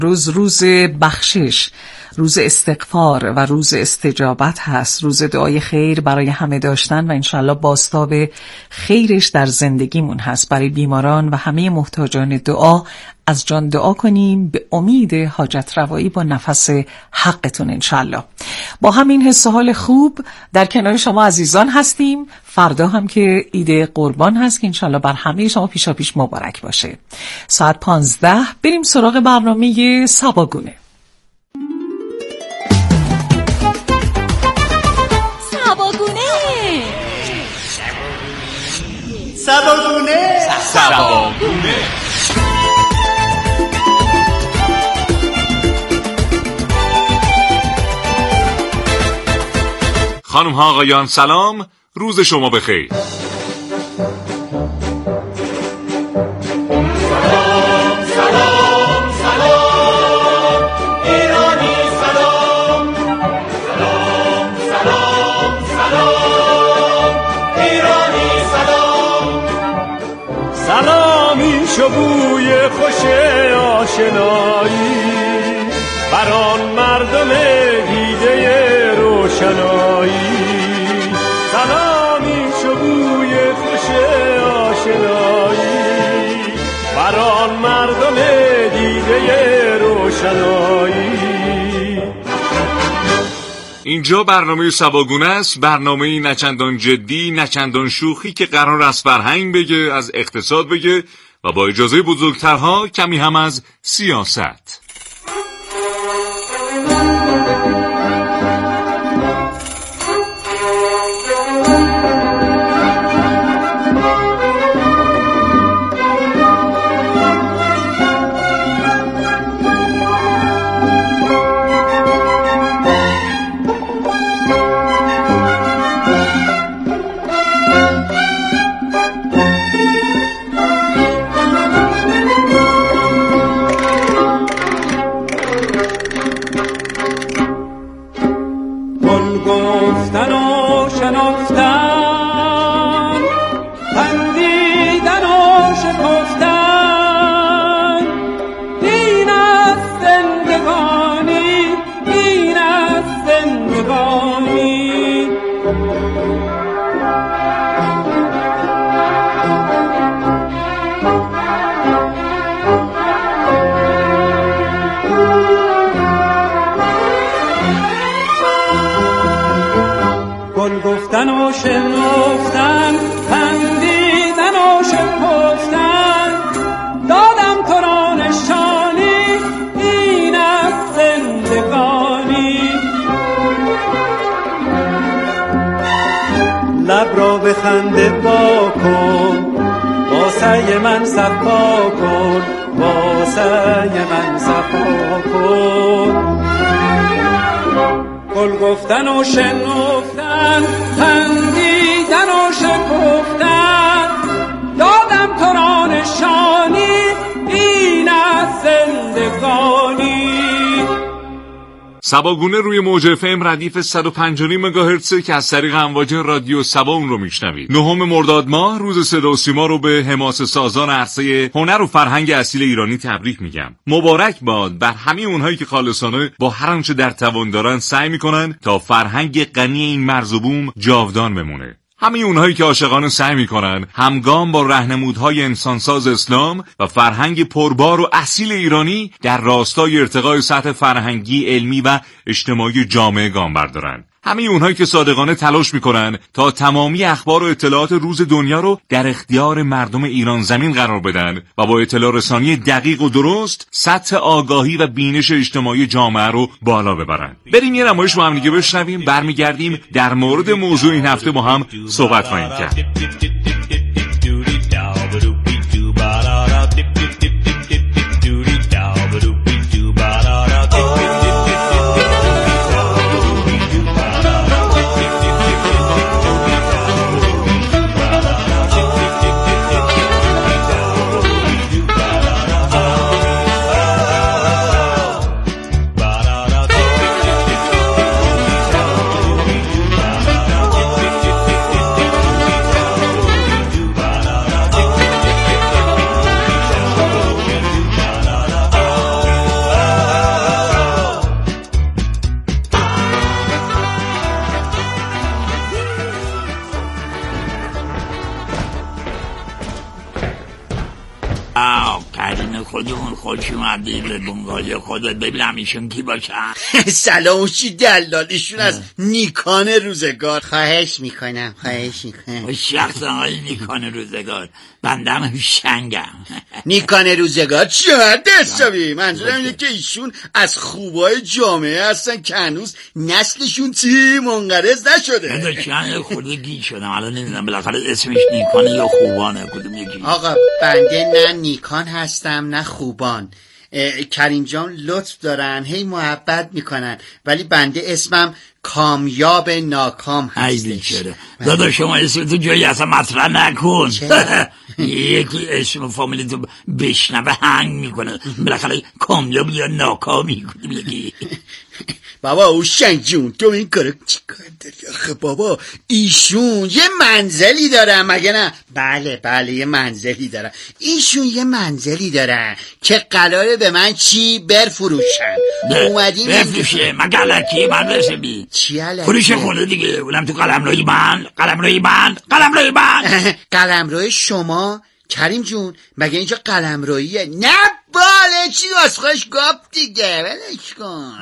روز بخشش، روز استغفار و روز استجابت هست، روز دعای خیر برای همه داشتن و انشالله بازتاب خیرش در زندگیمون هست. برای بیماران و همه محتاجان دعا از جان دعا کنیم به امید حاجت روایی با نفس حقتون انشالله. با همین حس و حال خوب در کنار شما عزیزان هستیم. فردا هم که عید قربان هست که انشالله بر همه شما پیشا پیش مبارک باشه. ساعت 15 بریم سراغ برنامه سباگونه. سباگونه. خانم ها آقایان سلام، روز شما بخیر. بوی خوش آشنایی بر آن مردم دیده روشنایی، سلامی چو بوی خوش آشنایی بر آن مردم دیده روشنایی. اینجا برنامه سباگونه است، برنامه نچندان جدی نچندان شوخی که قرار است فرهنگ بگه، از اقتصاد بگه و با اجازه بزرگترها کمی هم از سیاست. لب را به خنده با کن، واسه من صفا کن، واسه من صفا کن. گل گفتن و شنفتن، خندیدن و شکفتن، دادم تو را نشانی، این از زندگانی. سباگونه روی موج FM ردیف 105 مگاهرتز که از طریق امواج رادیو سبا اون رو میشنوید. 9 مرداد ماه روز صدا و سیما رو به حماسه سازان عرصه هنر و فرهنگ اصیل ایرانی تبریک میگم. مبارک باد بر همه اونهایی که خالصانه با هر آنچه در توان دارن سعی میکنن تا فرهنگ غنی این مرز و بوم جاودان بمونه. همه اونهایی که عاشقانه سعی میکنن همگام با راهنمودهای انسانساز اسلام و فرهنگ پربار و اصیل ایرانی در راستای ارتقای سطح فرهنگی، علمی و اجتماعی جامعه گام بردارن. همه اونهایی که صادقانه تلاش میکنن تا تمامی اخبار و اطلاعات روز دنیا رو در اختیار مردم ایران زمین قرار بدن و با اطلاع رسانی دقیق و درست سطح آگاهی و بینش اجتماعی جامعه رو بالا ببرن. بریم یه نمایش با هم دیگه بشنویم، برمیگردیم در مورد موضوع این هفته با هم صحبت خواهیم کرد. اومدی به بنگالی خودت ببینم ایشون کی باشن. سلام چی دلال، ایشون از نیکان روزگار. خواهش میکنم. شخص آقای نیکان روزگار، بندم هوشنگم. نیکان روزگار چه دستابی؟ منظورم اینه که ایشون از خوبای جامعه هستن که هنوز نسلشون منقرض نشده. داشتن خورده گیج شدم الان نمیدونم بالاخره اسمش نیکانه یا خوبانه، کدوم یکی؟ آقا بنده نه نیکان هستم نه خوبان. کریم جان لطف دارن، هی محبت میکنن، ولی بنده اسمم کامیاب ناکام هستش. دادا شما اسم تو جایی اصلا مطرح نکن. یکی اسم فامیلی تو بشنوه هنگ میکنه، بالاخره کامیاب یا ناکامی کنیم یکی. بابا هوشنگ جون تو این کارو چیکار داری آخه بابا؟ ایشون یه منزلی دارن مگه نه؟ بله یه منزلی دارن. ایشون یه منزلی دارن که قراره به من چی برفروشن. اومدیم بفروشه مگلکی من رسبی چی علکی؟ فروش خونه دیگه، اونم تو قلمروی بند. قلمروی شما کریم جون مگه اینجا قلمرویه؟ نه باله چی واسه خودش گفت دیگه، ولش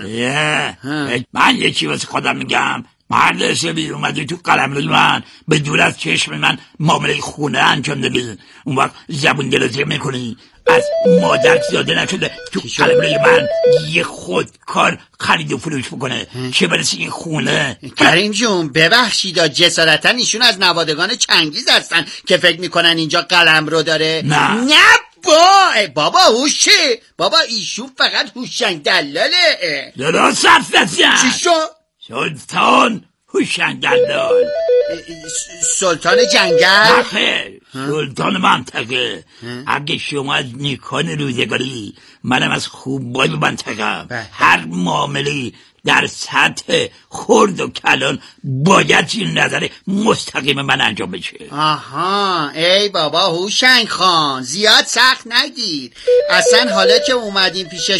کن. من یه چی واسه خودم میگم، مرد حسابی اومدی تو قلمروی من به دور از چشم من معامله خونه انجام دادی، اون وقت زبون درازی میکنی از مادر زیاده نشده تو قلمروی من یه خودکار خرید و فروش بکنه، چه برسه این خونه. کریم جون ببخشید جسارتا ایشون از نوادگان چنگیز هستن که فکر میکنن اینجا قلمرو داره. نه بابا هوشه بابا، ایشون فقط هوشنگ دلاله. درست حرف نزن. چی شو؟ سلطان هوشنگ دلال. سلطان جنگل؟ نخیر، سلطان منطقه. اگه شما از نیکان روزگاری، منم از خوبای منطقه. هر معامله در سطح خرد و کلان باید زیر نظر مستقیم من انجام بشه. آها ای بابا هوشنگ خان زیاد سخت نگیر. اصلا حالا که اومدیم پیش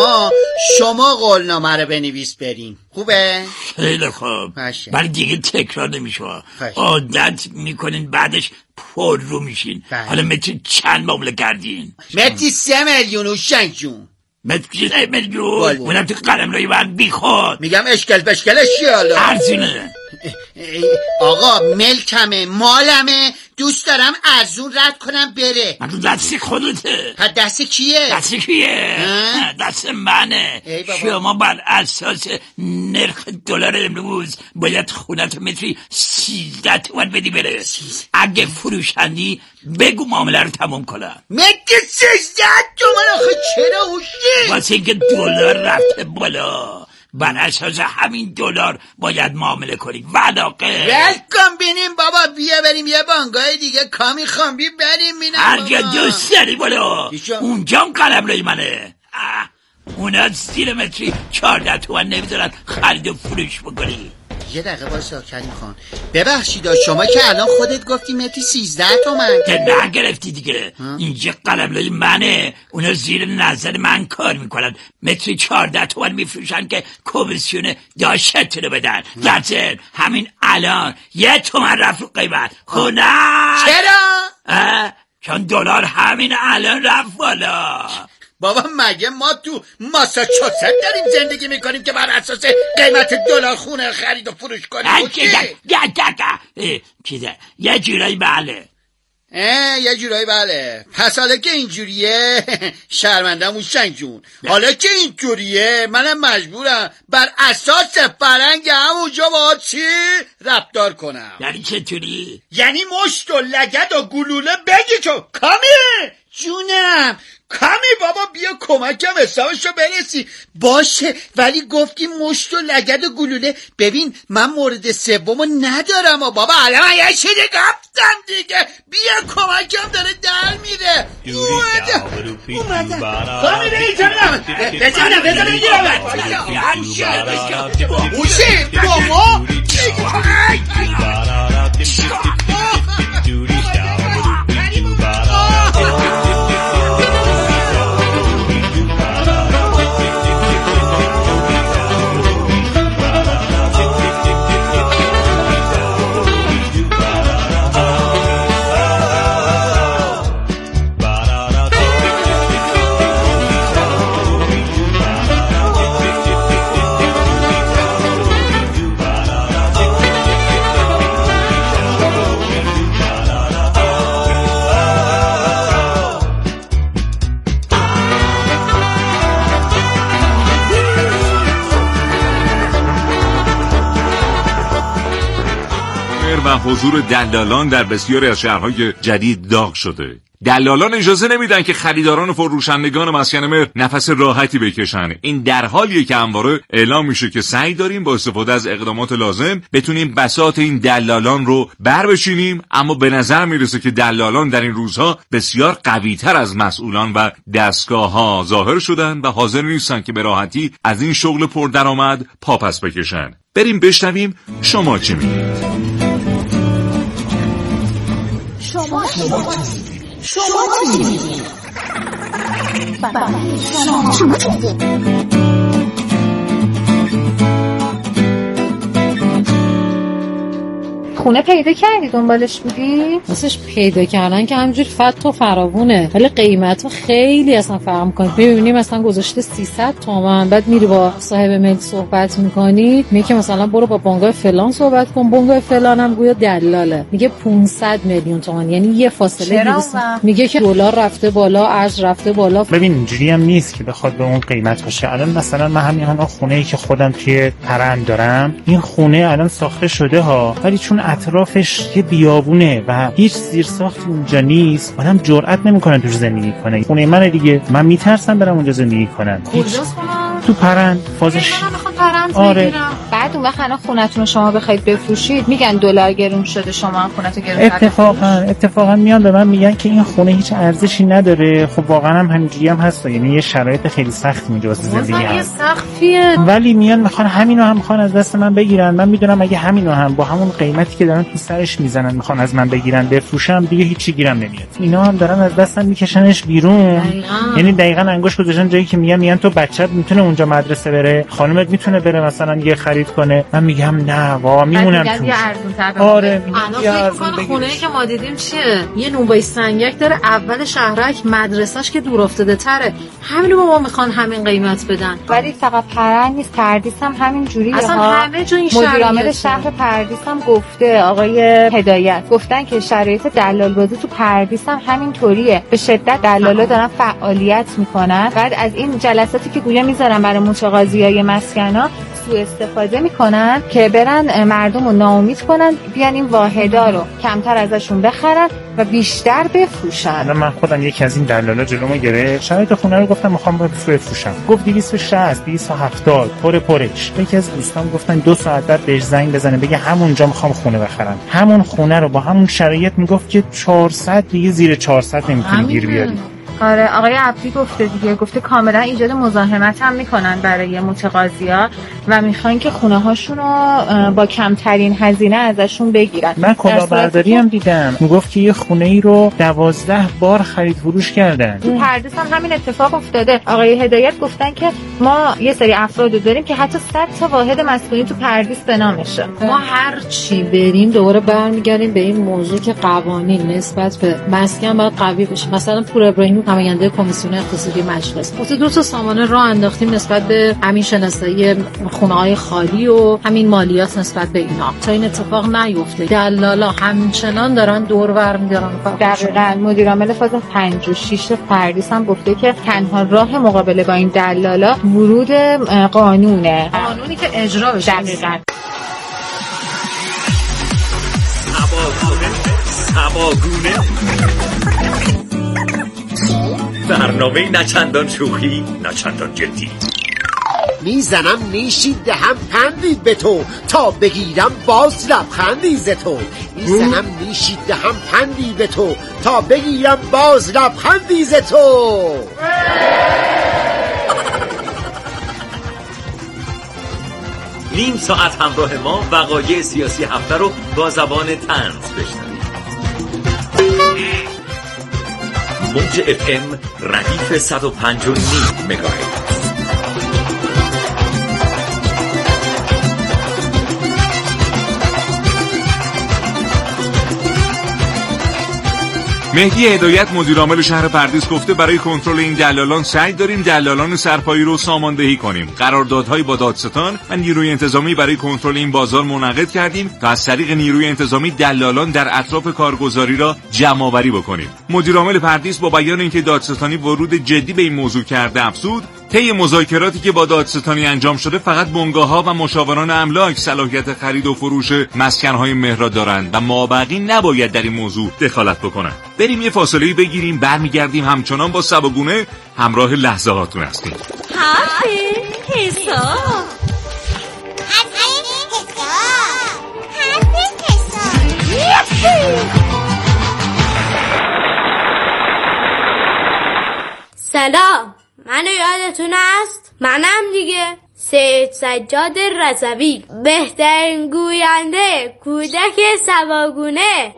شما قولنامه رو بنویس بریم. خوبه؟ خیلی خوب. ولی دیگه تکرار نمیشه، عادت میکنین بعدش پر رو میشین. حالا متری چند معامله کردین؟ متری 3 میلیون هوشنگ جون. متری 3 میلیون؟ اونم تو قلمروی من بیخود. میگم اشکل بشکلش چیه حالا؟ ارزونه. آقا ملکمه مالمه، دوست دارم ارزون رد کنم بره. من تو دست خودته. پس دست کیه؟ دست منه. شما بر اساس نرخ دلار امروز باید خونت متری 13 تومن بدی بره. اگه فروشندی بگو معامله رو تموم کنم. متری 13 تومن؟ آخه چرا هوشی؟ واسه اینکه دلار رفته بالا، بر اساس همین دلار باید معامله کنی. ولاقه ولکن بینیم بابا، بیا بریم یه بانگای دیگه. کامی خان بی بریم بینم هرگاه دوست داری بالا، اونجام قلمروی منه. اونا زیر متری 14 تومن نمیذارن خرید و فروش بکنی. یه دقیقه واسه کریم خان ببخشید شما که الان خودت گفتی متری 13 تومن که نگرفتی دیگه. اینجا قلمروی منه، اونا زیر نظر من کار میکنن. متری 14 تومن میفروشن که کمیسیون داشتتونو بدن. درسته همین الان 1 تومن رفت رو قیمت خونه. چرا؟ چون دلار همین الان رفت بالا. بابا مگه ما تو ماساچوست داریم زندگی میکنیم که بر اساس قیمت دلار خونه خرید و فروش کنیم؟ چیزه یه جورایی بله. یه جورایی بله. پس حالا که اینجوریه شرمندم هوشنگ جون. حالا که اینجوریه منم مجبورم بر اساس فرنگ همونجا با چی رفتار کنم. یعنی چطوری؟ یعنی مشت و لگد و گلوله بگی که کامی جونم کامی بابا بیا کمکم حسابشو برسی. باشه ولی گفتی مشت و لگد و گلوله. ببین من مورد سومو ندارم بابا، الان من یه چیزی گفتم دیگه. بیا کمکم داره در میره. اومدم کامی بیتونم بزنم میگیرم اوشی بابا و حضور دلالان در بسیاری از شهرهای جدید داغ شده. دلالان اجازه نمیدن که خریداران و فروشندگان مسکن مهر نفس راحتی بکشن. این در حالیه که همواره اعلام میشه که سعی داریم با استفاده از اقدامات لازم بتونیم بساط این دلالان رو بچینیم، اما به نظر میرسه که دلالان در این روزها بسیار قوی‌تر از مسئولان و دستگاه‌ها ظاهر شدن و حاضر نیستن که به راحتی از این شغل پردرآمد پاپس بکشن. بریم بشنویم شما چی میگید. شما چی میگید؟ شما چی میگید؟ خونه پیدا کردی دنبالش بودی؟ واسش پیدا کردن که همینجور فت و فراوونه، ولی قیمت خیلی اصلا فرق میکنه. ببینی مثلا گذاشته 300 تومن، بعد میری با صاحب ملک صحبت میکنی میگه مثلا برو با بانگای فلان صحبت کن، بانگای فلان هم گویا دلاله، میگه 500 میلیون تومان، یعنی یه فاصله میگه که دلار رفته بالا، ارز رفته بالا. ببین اینجوری هم نیست که بخواد به اون قیمت باشه. الان مثلا من همین خونه‌ای که خودم توی پرند دارم، این خونه الان ساخته شده ها، ولی چون اطرافش یه بیابونه و هیچ زیرساختی اونجا نیست، آدم جرئت نمیکنه توش زندگی کنه. خونه من دیگه، من میترسم برم اونجا زندگی کنم. کجاست خونه؟ تو پرند، فازش. من میخوام پرند آره. بگیرم. بعد اون وقت الان خونتون رو شما بخواید بفروشید میگن دلار گرون شده، شما هم خونتو گرون کردید. اتفاقا میان به من میگن که این خونه هیچ ارزشی نداره. خب واقعا هم همینجوری هم هست، یعنی یه شرایط خیلی سختی اینجا واسه زندگی هست. سختیه. ولی میان میخوان همینو هم میخوان از دست من بگیرن. من میدونم اگه همینو هم با همون قیمتی که دارن تو سرش میزنن میخوان از من بگیرن بفروشم، دیگه هیچی گیرم نمیاد. اینا هم دارن از دستم میکشنش بیرون. یعنی دقیقاً انگوش گذاشتن جایی که میگن تو بچت میتونه اونجا مدرسه بره، خانومت میتونه بره مثلا یه خرید کنه. من میگم نه واقعا میمونم تو. آره فکر کنم خونه‌ای که ما دیدیم چیه؟ یه نونوای سنگک داره، اول شهرک، مدرسه‌اش که دور افتاده تره. همینو با ما میخوان همین قیمت بدن. ولی فقط پرند نیست، پردیس هم همین جوریه. اصلا همه جا این مدیر عامل شهر پردیس هم گفته، آقای هدایت گفتن که شرایط دلال بازی تو پردیس هم همین طوریه. به شدت دلالا دارن فعالیت میکنن. بعد از این جلساتی که گویا میذارن برای متقاضیای مسکنا سوء استفاده میکنن که برن مردم رو ناامید کنن، بیان این واحدا رو کمتر ازشون بخرن و بیشتر بفروشن. من خودم یکی از این دلالا جلومو گرفت، شرایط خونه رو گفتم میخوام بفروشم، گفت 260 270 پرش. یکی از دوستان گفتن 2 ساعت بعد بهش زنگ بزنه بگه همونجا میخوام خونه بخرم. همون خونه رو با همون شرایط میگفت که 400، دیگه زیر 400 نمیتونی گیر بیاری. آره آقای عبدی گفته دیگه، گفته کاملا ایجاد مزاحمت هم میکنن برای متقاضیا و میخوان که خونه هاشون رو با کمترین هزینه ازشون بگیرن. من کلاهبرداری هم دیدم میگفت که یه خونه ای رو 12 بار خرید فروش کردن. تو پردیس هم همین اتفاق افتاده. آقای هدایت گفتن که ما یه سری افراد داریم که حتی 100 تا واحد مسکونی تو پردیس به نامشه. ما هر چی بریم دوباره برمیگردیم به این موضوع که قوانین نسبت به مسکن باید قوی بشه. مثلا پور ابراهیمی نماینده کمیسیون اقتصادی مجلس گفته 2 تا سامانه راه انداختیم نسبت به همین شناسایی خونه‌های خالی و همین مالیات نسبت به اینا تا این اتفاق نیفته. دلالا همچنان دارن دور برمی‌دارن. دقیقاً مدیر عامل فاز 5 و 6 پردیس هم گفته که تنها راه مقابله با این دلالا ورود قانونه، قانونی که اجرا بشه. دقیقاً. سباگونه برنامه نچندان شوخی نچندان جدی. میزنم نیشی دهم پندی به تو تا بگیرم باز لبخندی ز تو. میزنم نیشی دهم پندی به تو تا بگیرم باز لبخندی ز تو. نیم ساعت همراه ما وقایع سیاسی هفته رو با زبان طنز بشنوید. موج FM ردیف 105.9 مگاهرتز. مهدی هدایت مدیر عامل شهر پردیس گفته برای کنترل این دلالان سعی داریم دلالان سرپایی رو ساماندهی کنیم. قراردادهایی با دادستان و نیروی انتظامی برای کنترل این بازار منعقد کردیم تا از طریق نیروی انتظامی دلالان در اطراف کارگزاری را جمع‌آوری بکنیم. مدیر عامل پردیس با بیان اینکه دادستانی ورود جدی به این موضوع کرده افزود طی مذاکراتی که با دادستانی انجام شده فقط بنگاه‌ها و مشاوران املاک صلاحیت خرید و فروش مسکن‌های مهر دارند و مابقی نباید در این موضوع دخالت بکنند. بریم یه فاصله بگیریم، برمیگردیم همچنان با سباگونه همراه لحظه هاتون هستیم. سلام، منو یادتون است؟ منم دیگه، سید سجاد رضوی، بهترین گوینده کودک سباگونه.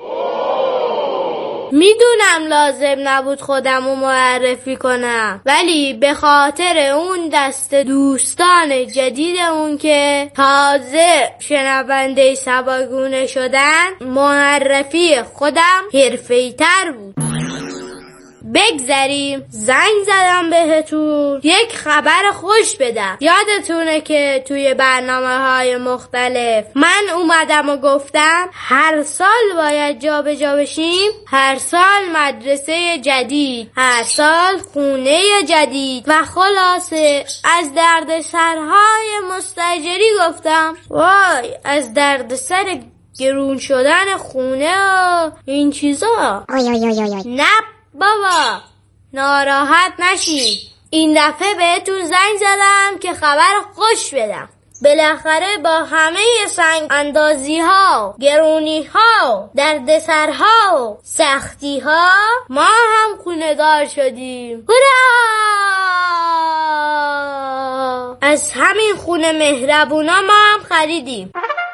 میدونم لازم نبود خودمو معرفی کنم، ولی به خاطر اون دست دوستان جدیدمون که تازه شنونده سباگونه شدن، معرفی خودم حرفه‌ای‌تر بود. بگذریم، زنگ زدم بهتون یک خبر خوش بدم. یادتونه که توی برنامه‌های مختلف من اومدم و گفتم هر سال باید جا به جا بشیم، هر سال مدرسه جدید، هر سال خونه جدید و خلاصه از دردسرهای مستاجری گفتم. وای، از دردسر گرون شدن خونه و این چیزا. نه بابا، ناراحت نشین. این دفعه بهتون زنگ زدم که خبر خوش بدم. بالاخره با همه سنگ اندازی ها، گرونی ها، دردسرها و سختی ها ما هم خونه دار شدیم. هورا! از همین خونه مهربونا ما هم خریدیم.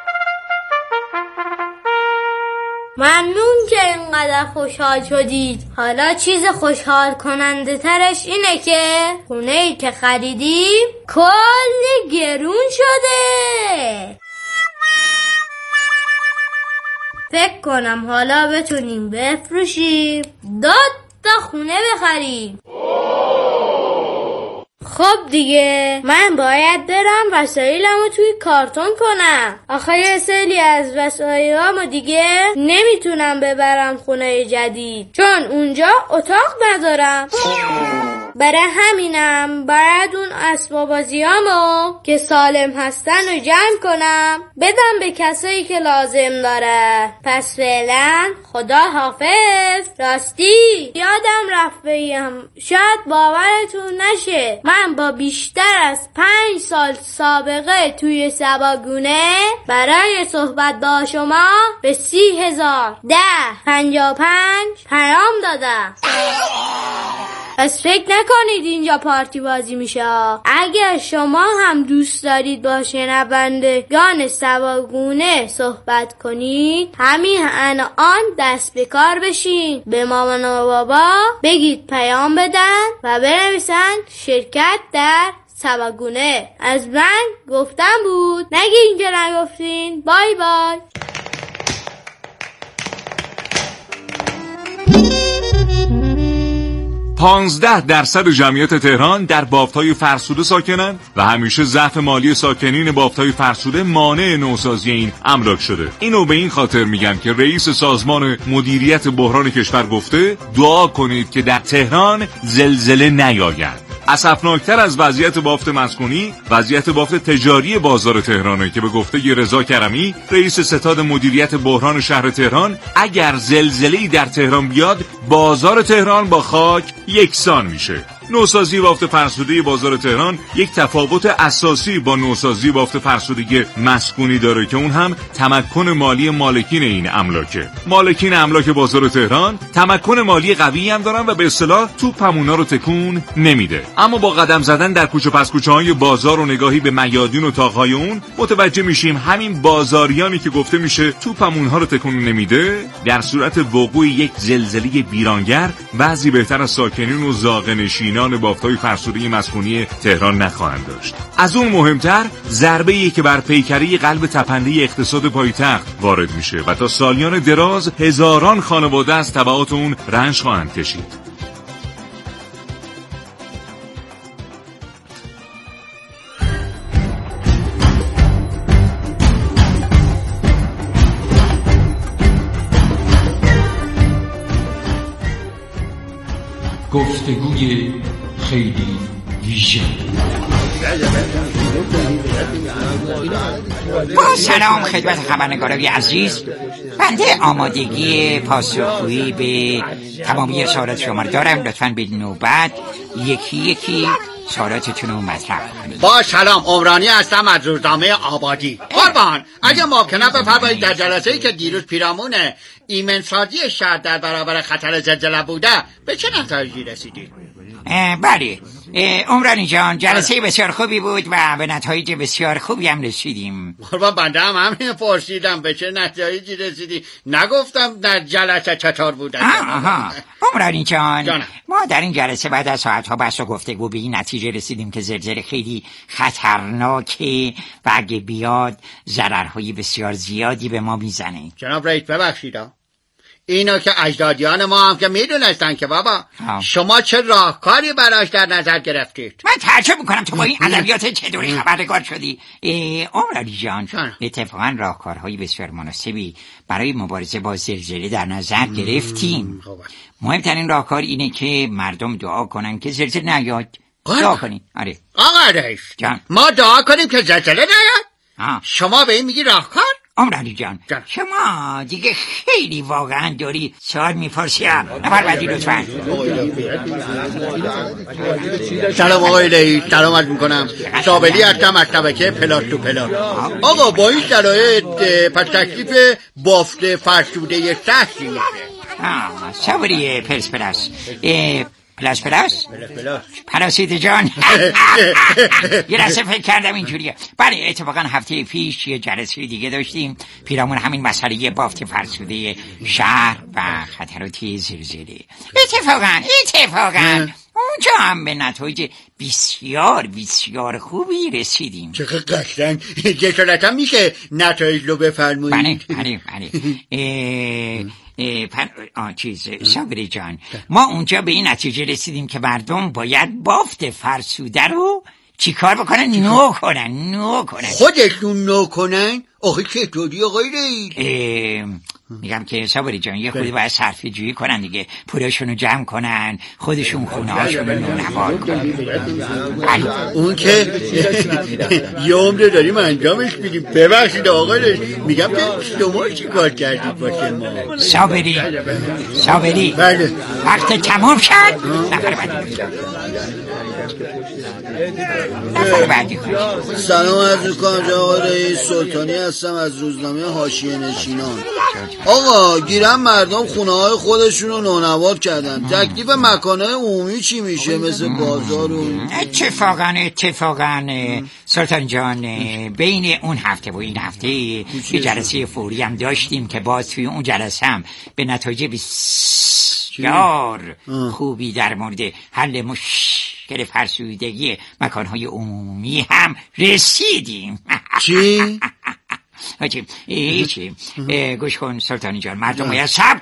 ممنون که اینقدر خوشحال شدید. حالا چیز خوشحال کننده ترش اینه که خونه‌ای که خریدیم کلی گرون شده. فکر کنم حالا بتونیم بفروشیم، 2 تا خونه بخریم. خب دیگه، من باید برم وسایلمو توی کارتون کنم. آخه یه سری از وسایلامو دیگه نمیتونم ببرم خونه جدید، چون اونجا اتاق ندارم. برای همینم باید اون اسباب بازیامو که سالم هستن رو جمع کنم، بدم به کسایی که لازم داره. پس فعلا خدا حافظ. راستی یادم رفت بگم، شاید باورتون نشه، من با بیشتر از 5 سال سابقه توی سباگونه برای صحبت با شما به 30,055 پیام دادم. پس فکر نکنید اینجا پارتی بازی میشه. اگر شما هم دوست دارید با شنوندگان سباگونه صحبت کنید، همین الان دست به کار بشین. به مامان و بابا بگید پیام بدن و بنویسن شرکت در سباگونه. از من گفتم بود، نگین که نگفتین. بای بای. 15% جمعیت تهران در بافت‌های فرسوده ساکنند و همیشه ضعف مالی ساکنین بافت‌های فرسوده مانع نوسازی این املاک شده. اینو به این خاطر میگم که رئیس سازمان مدیریت بحران کشور گفته دعا کنید که در تهران زلزله نیاید. اسفناکتر از وضعیت بافت مسکونی، وضعیت بافت تجاری بازار تهرانه که به گفته رضا کرمی، رئیس ستاد مدیریت بحران شهر تهران، اگر زلزله‌ای در تهران بیاد، بازار تهران با خاک یکسان میشه. نوسازی بافت فرسوده بازار تهران یک تفاوت اساسی با نوسازی بافت فرسودگی مسکونی داره که اون هم تمکن مالی مالکین این املاکه. مالکین املاک بازار تهران تمکن مالی قوی هم دارن و به اصطلاح توپمونا رو تکون نمیده. اما با قدم زدن در کوچه پس کوچه های بازار و نگاهی به میادین و تاقهای اون، متوجه میشیم همین بازاریانی که گفته میشه توپمونها رو تکون نمیده، در صورت وقوع یک زلزله ویرانگر وضعی بهتر از ساکنین و زاغه‌نشینان بافت‌های فرسوده مسکونی تهران نخواهند داشت. از اون مهمتر ضربه‌ای که بر پیکره قلب تپنده اقتصاد پایتخت وارد میشه و تا سالیان دراز هزاران خانواده از تبعات اون رنج خواهند کشید. گفتگوی خیلی ویژه. با سلام خدمت خبرنگارای عزیز. بنده آمادگی پاسخگویی به تمامی سوالات شما دارم. لطفاً به نوبت یکی یکی سوالاتتون رو مطرح کنید. با سلام، عمرانی هستم از روزنامه آبادی. قربان، اگه ممکنه بفرمایید در جلسه‌ای که دیروز پیرامون ایمنسازی شهر در برابر خطر زلزله بوده به چه نتایجی رسیدید؟ بله عمرانی جان، جلسه بسیار خوبی بود و به نتایج بسیار خوبی هم رسیدیم. قربان، بنده هم همین پرسیدم به چه نتایجی رسیدی، نگفتم در جلسه چطور بوده. عمرانی جان، ما در این جلسه بعد از ساعتها بحث و گفتگو به این نتیجه رسیدیم که زلزله خیلی خطرناکه و اگه بیاد ضررهای بسیار زیادی به ما میزنه. جناب رئیس ببخشید، اینا که اجدادیان ما هم که میدونستن که بابا شما چه راهکاری براش در نظر گرفتید. من تعجب میکنم تو با این ادبیات چطوری خبرنگار شدی. عمرانی جان، اتفاقا راهکارهای بسیار مناسبی برای مبارزه با زلزله در نظر گرفتیم. مهمترین راهکار اینه که مردم دعا کنن که زلزله نیاد. دعا کنین. آره آقا رئیس، ما دعا کنیم که زلزله نیاد؟ شما به این میگی راهکار؟ عمرانی جان، شما دیگه خیلی واقعا داری سوال میپرسی. نفر بعدی لطفا. سلام آقای رئیس، سلامت میکنم. شابلی هستم از شبکه پلاس تو پلاس. آقا با این شرایط پس تکلیف بافت فرسوده شهر چی میشه؟ شابلی پرس پلاس پلاسید جان. یه لحظه فکر کردم اینجوریه. بله اتفاقا هفته پیش یه جلسه دیگه داشتیم پیرامون همین مسئله بافت فرسوده شهر و خطرات زلزله. اتفاقا اونجا هم به نتایج بسیار بسیار خوبی رسیدیم. چقدر قشنگ. جسارتا میشه نتایج رو بفرمایید؟ بله. صابری جان، ما اونجا به این نتیجه رسیدیم که مردم باید بافت فرسوده رو چیکار بکنن؟ نو کنن. خودشون نو کنن؟ آخه چطوری آقای رئیس؟ میگم که صابری جان یه خودی باید صرفه جویی کنن دیگه، پولاشون رو جمع کنن، خودشون خونه هاشون رو نونوار کنن. اون که یه عمره داریم انجامش میدیم. ببخشید آقای رئیس، میگم که شما چی کار کردید واسه ما؟ صابری بله. وقت تمام شد. نفر بعدی. سلام عرض میکنم جناب آقای رئیس، سلطانی هستم از روزنامه حاشیه نشینان. آقا گیرم مردم خونه های خودشون رو نونوار کردن، تکلیف مکانهای عمومی چی میشه مثل بازار و اتفاقا سلطان جان، بین اون هفته و این هفته یه جلسه فوری هم داشتیم که باز توی اون جلسه هم به نتایج بسیار خوبی در مورد حل مشکل فرسودگی مکانهای عمومی هم رسیدیم. چی؟ هیچی. گوش کن سلطانی جان، مردم باید صبر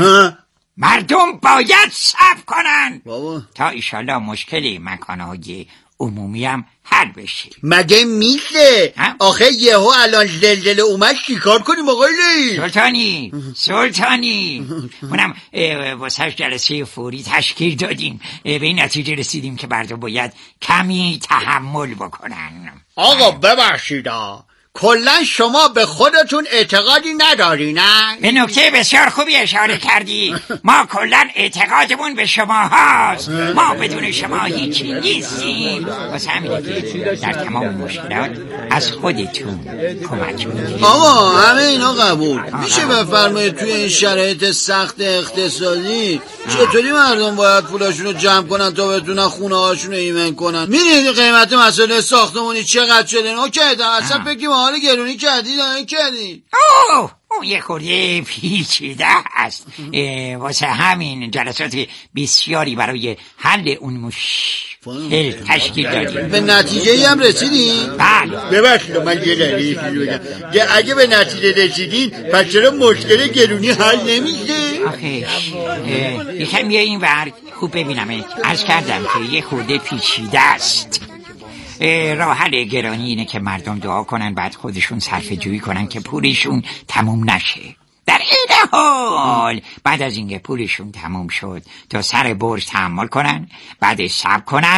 کنن. تا ایشالله مشکل مکانهای عمومی هم حل بشه. مگه میشه؟ آخه یهو الان زلزله اومد چیکار کنیم آقای رئیس؟ سلطانی منم واسه جلسه فوری تشکیل دادیم. به این نتیجه رسیدیم که مردم باید کمی تحمل بکنن. آقا ببخشید، کلا شما به خودتون اعتقادی نداری نه؟ به نکته بسیار خوبی اشاره کردی. ما کلا اعتقادمون به شما هاست. ما بدون شما هیچی نیستیم. واسه همینه که در تمام مشکلات از خودتون کمک میگیریم. آقا همه اینا قبول. میشه بفرمایید توی این شرایط سخت اقتصادی چطوری مردم باید پولاشون رو جمع کنن تا بتونن خونه هاشون رو ایمن کنن؟ میدونید قیمت مسئله ساختمانی چقدر شده؟ اوکی، اصلا فکر حال گرونی کردید؟ اون یه خورده پیچیده است. واسه همین جلسات بسیاری برای حل اون مشکل تشکیل دادیم. به نتیجه هم رسیدین؟ بله. ببخشید من یه دلیلی بگم، اگه به نتیجه رسیدین پس چرا مشکل گرونی حل نمیشه؟ آخه یکم یه این ور خوب ببینم. عرض کردم که یه خورده پیچیده است. راه حل گرانی اینه که مردم دعا کنن، بعد خودشون صرفه جویی کنن که پولشون تموم نشه. در این حال بعد از اینکه پولشون تموم شد تا سر برج تحمل کنن، بعد صبر کنن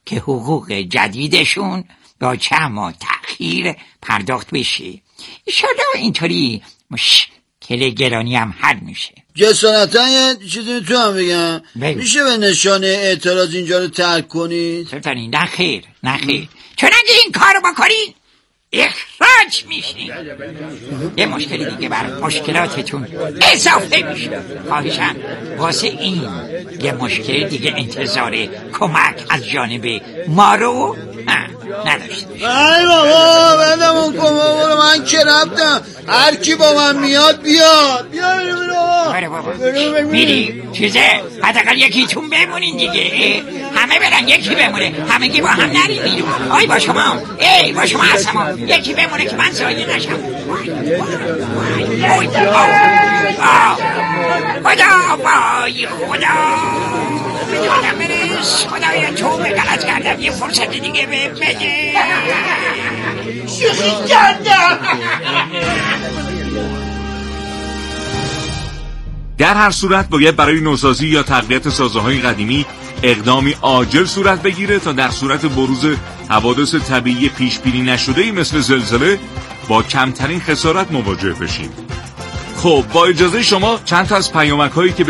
که حقوق جدیدشون با چند ماه تأخیر پرداخت بشه. ایشالا اینطوری مشکل گرانی هم حل میشه. جسارتا یه چیزی تو هم بگم، میشه به نشانه اعتراض اینجا رو ترک کنید؟ سلطانی نه خیر چون اگه این کارو بکنید اخراج میشین. یه مشکلی دیگه بر مشکلاتتون اضافه میشه. خواهشم واسه این یه مشکل دیگه انتظار کمک از جانب ما رو نداشته باشید. ای بابا بدمون کن بابا، من که رفتم، هر کی با من میاد بیاد. میری چیزه حداقل یکیتون بمونین دیگه. همه برن یکی بمونه، همگی با هم نرین بیرون. آی با شما هستم، یکی بمونه که من زایه نشم. خدا میتونم برس. خدایا تو به غلط کردم، یه فرصت دیگه بهم بده. شوخی کردم. در هر صورت باید برای نوسازی یا تقویت سازه‌های قدیمی اقدامی عاجل صورت بگیره تا در صورت بروز حوادث طبیعی پیش‌بینی نشده‌ای مثل زلزله با کمترین خسارت مواجه بشیم. خب با اجازه شما چند تا از پیامک‌هایی که به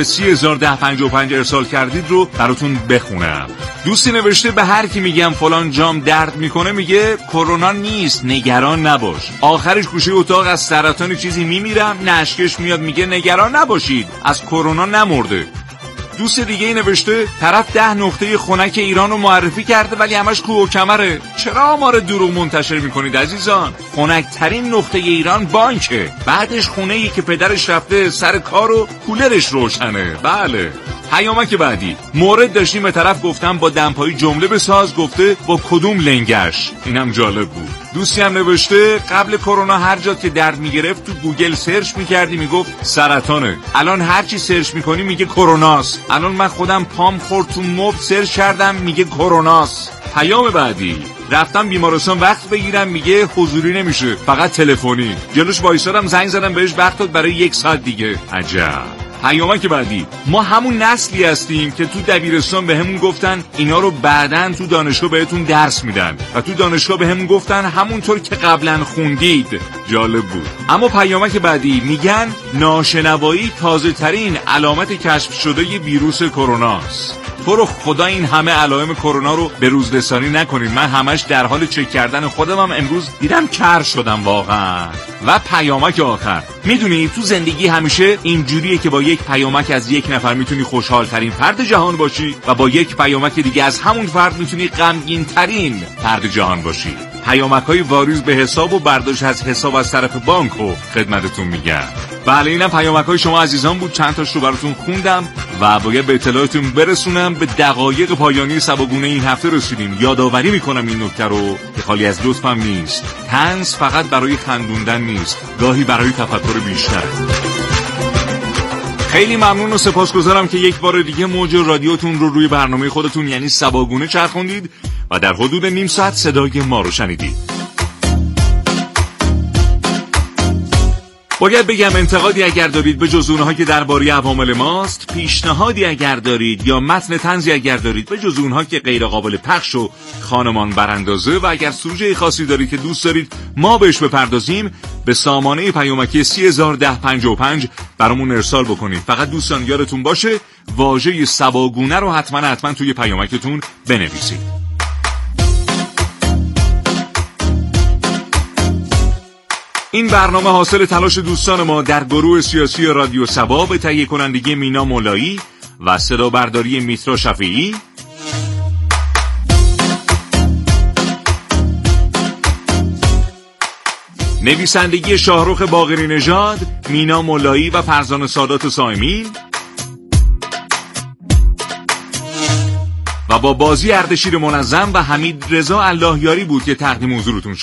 301055 ارسال کردید رو براتون بخونم. دوستی نوشته به هر کی میگم فلان جام درد میکنه میگه کرونا نیست، نگران نباش. آخرش گوشه اتاق از سرطان چیزی میمیرم، نشکش میاد میگه نگران نباشید، از کرونا نمرده. دوست دیگه ای نوشته طرف 10 نقطه خنک ایران رو معرفی کرده ولی همش کوه و کمره. چرا آمار دروغ منتشر میکنید عزیزان؟ خنک‌ترین نقطه ایران بانکه، بعدش خونه‌ای که پدرش رفته سر کار و کولرش روشنه. بله. پیامک بعدی مورد داشتیم به طرف گفتم با دمپایی جمله بساز، گفته با کدوم لنگش. اینم جالب بود. دوستی هم نوشته قبل کرونا هر جا که درد میگرفت تو گوگل سرچ میکردی میگفت سرطانه، الان هر چی سرچ میکنی میگه کروناست. الان من خودم پام خورد تو مبل سرچ کردم میگه کروناست. پیام بعدی رفتم بیمارستان وقت بگیرم میگه حضوری نمیشه، فقط تلفنی. جلوش وایسادم زنگ زدم بهش وقت داد برای 1 ساعت دیگه. عجب. پیامک بعدی ما همون نسلی هستیم که تو دبیرستان به همون گفتن اینا رو بعدن تو دانشگاه بهتون درس میدن و تو دانشگاه به همون گفتن همونطور که قبلا خوندید. جالب بود. اما پیامک بعدی میگن ناشنوایی تازه ترین علامت کشف شده ی ویروس کروناست. تو رو خدا این همه علائم کرونا رو به روز رسانی نکنید. من همش در حال چک کردن خودم هم امروز دیدم کر شدم واقعا. و پیامک آخر میدونی تو زندگی همیشه اینجوریه که با یک پیامک از یک نفر میتونی خوشحال ترین فرد جهان باشی و با یک پیامک دیگه از همون فرد میتونی غمگین ترین فرد جهان باشی. پیامک‌های واریز به حساب و برداشت از حساب از طرف بانک رو خدمتتون میگم. بله اینم پیامک‌های شما عزیزان بود، چند تاش رو براتون خوندم و باید به اطلاعاتتون برسونم. به دقایق پایانی سباگونه این هفته رسیدیم. یادآوری میکنم این نکته رو که خالی از لطفم نیست. طنز فقط برای خندوندن نیست، گاهی برای تفکر بیشتر. خیلی ممنون و سپاسگزارم که یک بار دیگه موج رادیوتون رو روی برنامه خودتون یعنی سباگونه چرخوندید و در حدود نیم ساعت صدای ما رو شنیدید. باید بگم انتقادی اگر دارید به جز اونها که درباره عوامل ماست، پیشنهادی اگر دارید یا متن طنزی اگر دارید به جز اونها که غیر قابل پخش و خانمان براندازه، و اگر سوژه خاصی دارید که دوست دارید ما بهش بپردازیم، به سامانه پیامکی 301055 برامون ارسال بکنید. فقط دوستان یادتون باشه واژه سباگونه رو حتما توی پیامکتون بنویسید. این برنامه حاصل تلاش دوستان ما در گروه سیاسی رادیو سبا به تهیه کنندگی مینا مولایی و صدا برداری میترا شفیعی، نویسندگی شاهرخ باقری نژاد، مینا مولایی و فرزانه سادات صائمی و با بازی اردشیر منظم و حمید رضا اللهیاری بود که تقدیم حضورتون شد.